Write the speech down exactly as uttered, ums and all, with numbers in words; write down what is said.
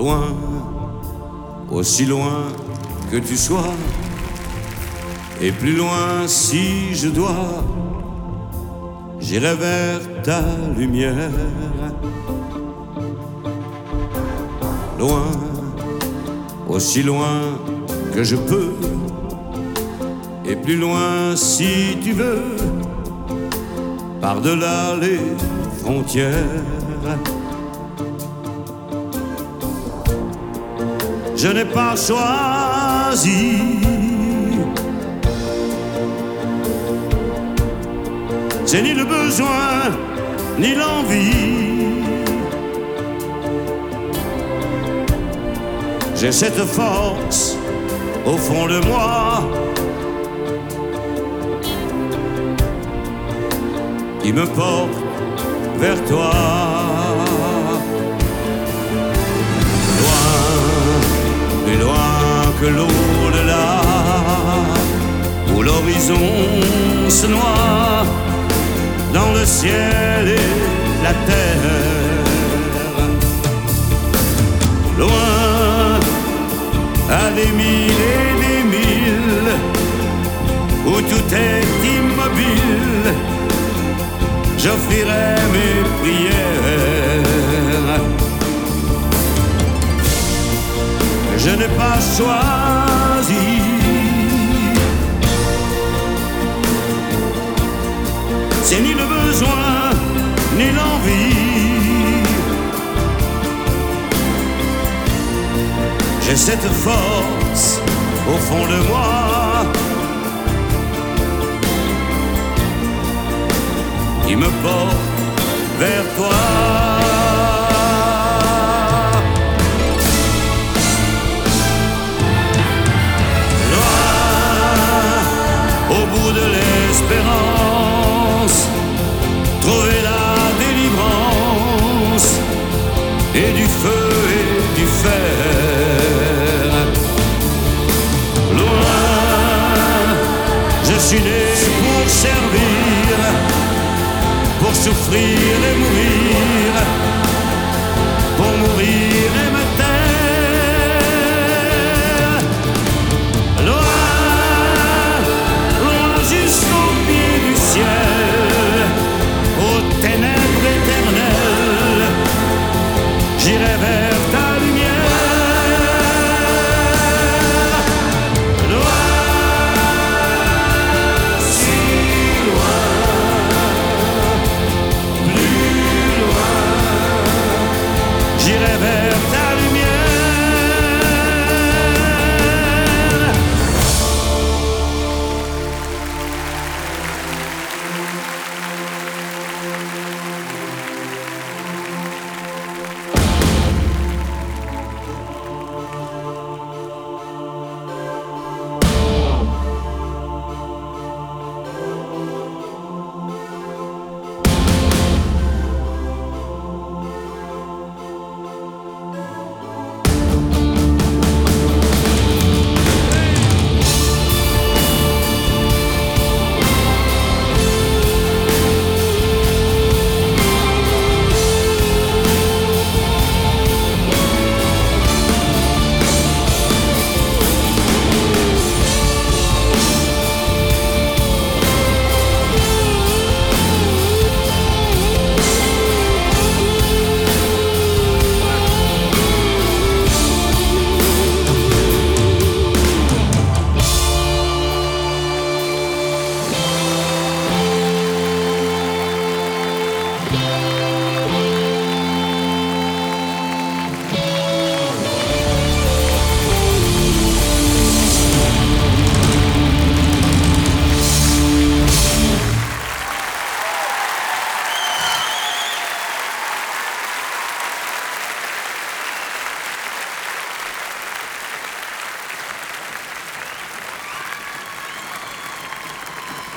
loin, aussi loin que tu sois, et plus loin si je dois, j'irai vers ta lumière. Loin, aussi loin que je peux, et plus loin si tu veux, par-delà les frontières. Je n'ai pas choisi c'est ni le besoin, ni l'envie. J'ai cette force au fond de moi qui me porte vers toi. Loin, plus loin que l'au-delà, où l'horizon se noie dans le ciel et la terre. Loin, à des milles et des milles, où tout est immobile, j'offrirai mes prières. Je n'ai pas choisi c'est ni le besoin, ni l'envie. J'ai cette force au fond de moi qui me porte vers toi. Au bout de l'espérance, trouver la délivrance et du feu et du fer. Loin, je suis né pour servir, pour souffrir et mourir, pour mourir et me